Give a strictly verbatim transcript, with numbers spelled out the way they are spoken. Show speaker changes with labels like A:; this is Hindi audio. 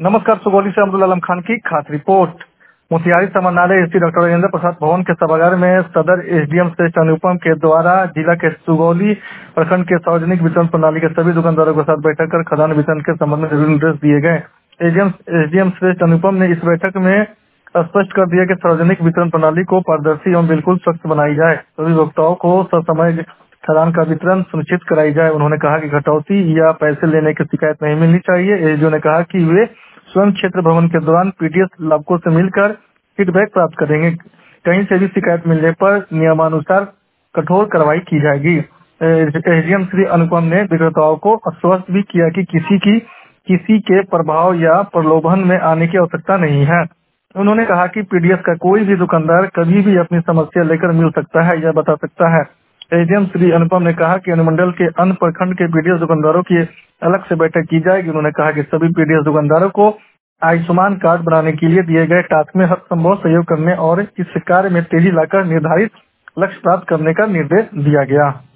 A: नमस्कार। सुगौली से अब्दुल आलम खान की खास रिपोर्ट। मोतिहारी समाहरणालय स्थित डॉक्टर राजेंद्र प्रसाद भवन के सभागार में सदर एसडीएम श्रेष्ठ अनुपम के द्वारा जिला के सुगौली प्रखंड के सार्वजनिक वितरण प्रणाली के सभी दुकानदारों के साथ बैठक कर खदान वितरण के संबंध में जरूरी निर्देश दिए गए। एसडीएम एसडीएम श्रेष्ठ अनुपम ने इस बैठक में स्पष्ट कर दिया कि सार्वजनिक वितरण प्रणाली को पारदर्शी एवं बिल्कुल स्वच्छ बनाई जाए, सभी उपभोक्ताओं को ससमय खदान का वितरण सुनिश्चित कराई जाए। उन्होंने कहा कि कटौती या पैसे लेने की शिकायत नहीं मिलनी चाहिए। एसडीओ ने कहा कि वे स्वयं क्षेत्र भवन के दौरान पीडीएस लाभुकों से मिलकर फीडबैक प्राप्त करेंगे। कहीं से भी शिकायत मिलने पर नियमानुसार कठोर कार्रवाई की जाएगी। एसडीएम श्री अनुपम ने विक्रेताओं को आश्वस्त भी किया कि किसी की किसी के प्रभाव या प्रलोभन में आने की आवश्यकता नहीं है। उन्होंने कहा कि पीडीएस का कोई भी दुकानदार कभी भी अपनी समस्या लेकर मिल सकता है या बता सकता है। एसडीएम श्री अनुपम ने कहा कि अनुमंडल के अन्य प्रखंड के पीडीएस दुकानदारों की अलग से बैठक की जाएगी। उन्होंने कहा कि सभी पीडीएस दुकानदारों को आयुष्मान कार्ड बनाने के लिए दिए गए टास्क में हर संभव सहयोग करने और इस कार्य में तेजी लाकर निर्धारित लक्ष्य प्राप्त करने का निर्देश दिया गया।